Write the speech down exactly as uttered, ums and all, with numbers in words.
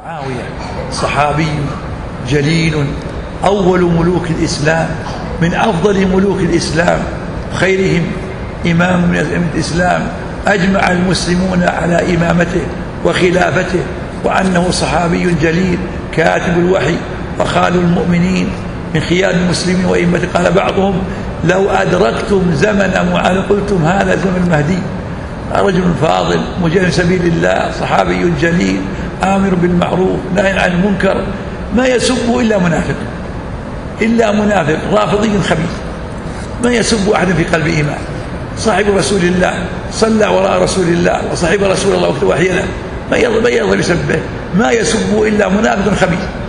معاوية صحابي جليل، أول ملوك الإسلام، من أفضل ملوك الإسلام، خيرهم إمام من أئمة الإسلام، أجمع المسلمون على إمامته وخلافته، وأنه صحابي جليل كاتب الوحي وخال المؤمنين من خيار المسلمين وإمته. قال بعضهم: لو أدركتم زمن معاذ قلتم هذا زمن المهدي. رجل فاضل مجاهد سبيل الله، صحابي جليل، آمر بالمعروف نهي عن المنكر، ما يسب إلا منافق، إلا منافق رافضي خبيث، ما يسب أحد في قلب إيمان. صاحب رسول الله، صلى وراء رسول الله وصاحب رسول الله وقت وحي له، ما يرضى يسبه، ما يسب إلا منافق خبيث.